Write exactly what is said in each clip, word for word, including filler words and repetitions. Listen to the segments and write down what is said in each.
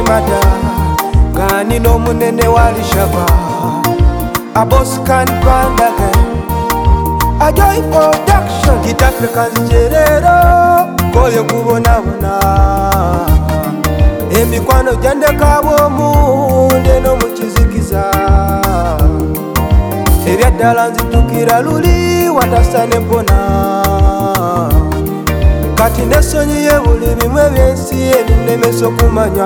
Shimada Gani no munene wali shaba A boss can pandage A joy production Gitafe kanjerero Koye kubona bona Emikwano jande kabo munde no muchizikiza Ebya dalanzi tukira luli watasane pona Kati nesonyiye buli bimwe byensi ebinemeso kumanya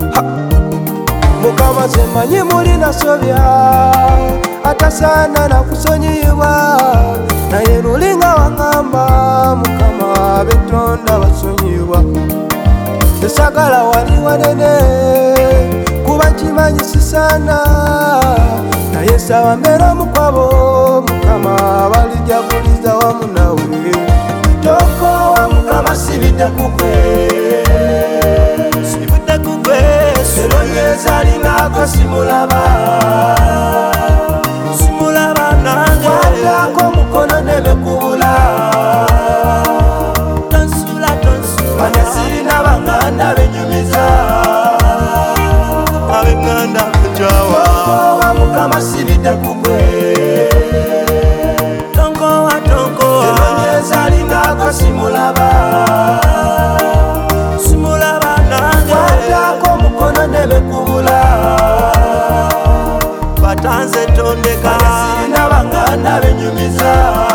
Mukama zemanyi muli nasobya atasana na kusonyibwa naye lulinga wangamba Mukama betonda basonyibwa Esagala wali wanene kuba nkimanyisi sana naye sawa mbera mukwabo Mukama balijaguliza wamu nawe Toko wa Mukama sibita kukwe Sibita kukwe Selonyeza lingako simulaba Simulaba nange Watako mukono nebe kubula Tonsula tonsula Manyasiri na banganda benyumiza Abenganda kujawa Toko wa Mukama sibita kukwe Tonko wa tonko Selonyeza lingako simulaba Simulaba nange Watako mukono nebe kubula Batanze tondeka Sina banganda benyumiza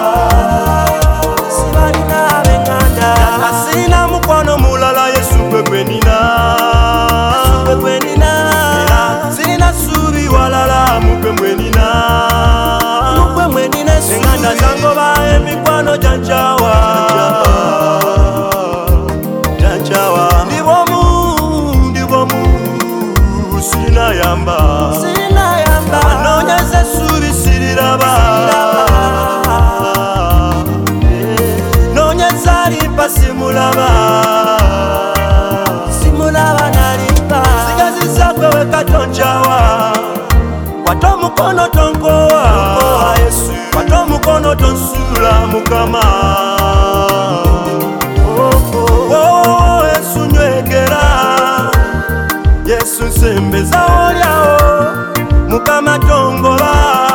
Sibalina benganda Sina mukono mulala Yesu kwekwenina Yesu kwekwenina Sina subi walala mukwemwenina Mukwemwenina Enganda zango bae mikwano janjawa Janjawa Ndibomu, ndibomu Sina yamba Sina yamba Anonyeze subi siriraba Nonyeza limpa simulaba Simulaba na limpa Sigazi zakwe weka tonjawa Wato mukono tonkoa Yesu Wato mukono tonsula Mukama Oh oh oh Yesu nywegera Yesu nsembeza oliao Mukama tongola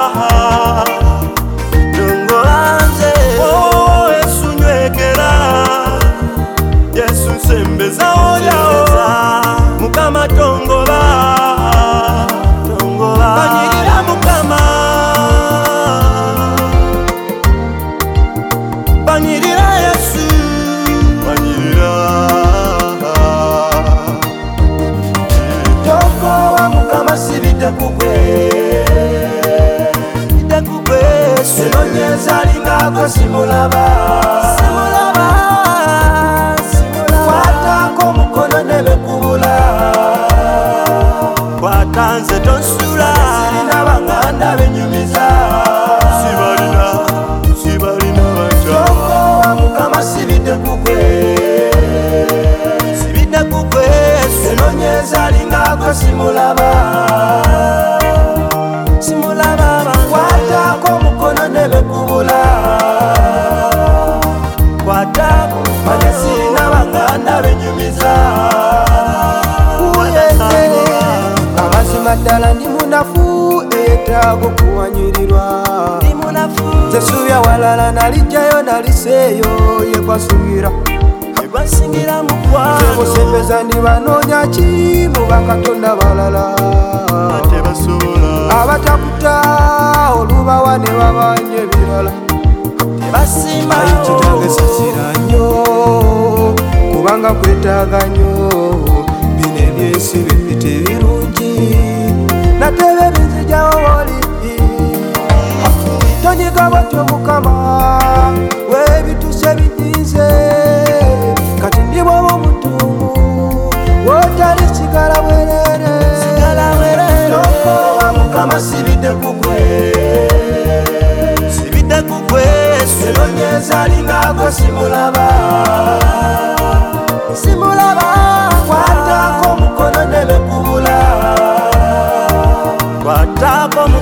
Tongola nze Oh Yesu nywegera Yesu nsembeza oliao Mukama tongola Tongola Banyirira Mukama Banyirira Yesu Banyirira Toko wa Mukama sibita kukwe Sibita kukwe Selonyeza lingako simulaba Simulaba Simulaba Watako mukono nebe kubula Watanze tonsula Sirina banganda benyumiza Sibalina Sibalina banja Toko wa Mukama sibita kukwe Sibita kukwe Selonyeza lingako simulaba Simulaba Watako mukono nebe kubula Watako Manyasiri na banganda benyumiza Amazima ddala ndi munafu etaago kuwanyirirwa Zesuubya walala nalijjayo naliseeyo yekwasuubira Yekwasuubira mukwano Zemusembeza ndi banoonya ki mu bakatonda balala Abatakuta olubawa ne babanja ebirala Ayi kitange sasira nnyo kubanga kwetaaga nnyo bino ebyensi bifite ebirungi natebe binzijawo woli tonyiga bwatyo Mukama webituse binyinze kati ndi bwoba omutumu wotali sigala bwerere Toko wa Mukama sibidde kukwe Sibidde kukwe Selonyeza lingako simulaba Simulaba Watako mukono nebe kubula Watako mukono